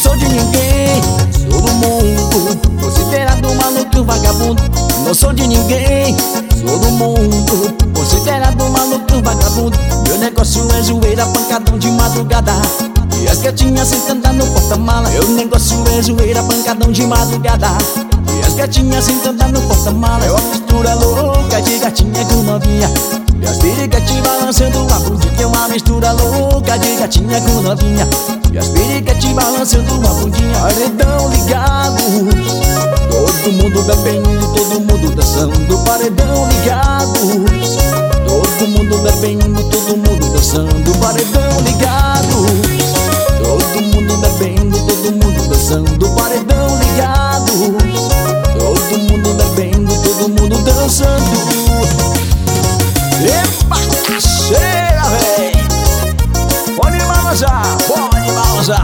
sou de ninguém, sou do mundo, considerado maluco vagabundo. Não sou de ninguém, sou do mundo, considerado maluco vagabundo. Meu negócio é zoeira, pancadão de madrugada e as gatinhas sentando no porta-mala. Meu negócio é zoeira, pancadão de madrugada e as gatinhas sentando no porta-mala. É uma mistura louca de gatinha com novinha e as pericas te balançando a bundinha. É uma mistura louca de gatinha com novinha e as pericas te balançando a bundinha. Paredão ligado, todo mundo bebendo, todo mundo dançando. Paredão ligado, todo mundo bebendo, todo mundo dançando. Paredão ligado, todo mundo bebendo, todo mundo dançando. Paredão ligado, todo mundo bebendo, todo mundo dançando. Epa, cacheira, véi! Pode balançar, pode balançar.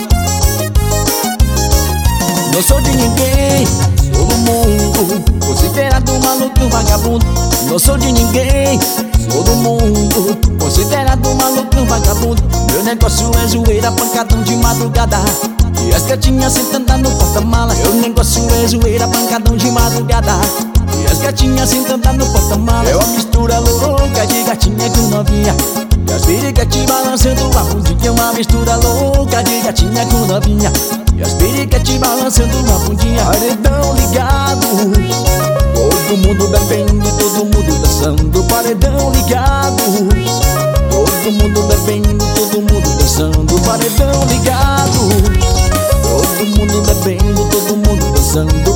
Não sou de ninguém, sou do mundo, considerado maluco vagabundo. Não sou de ninguém, sou do mundo, considerado maluco vagabundo. Meu negócio é zoeira, pancadão de madrugada e as gatinhas sentando no porta-mala. Meu negócio é zoeira, pancadão de madrugada e as gatinhas sentando no porta-mala. É uma mistura louca de gatinha com novinha e as pericas te balançando a bundinha. É uma mistura louca de gatinha com novinha e as pericas te balançando a bundinha. Paredão ligado, todo mundo bebendo, todo mundo dançando. Paredão ligado, todo mundo bebendo, todo mundo dançando. Paredão ligado, todo mundo bebendo, todo mundo dançando.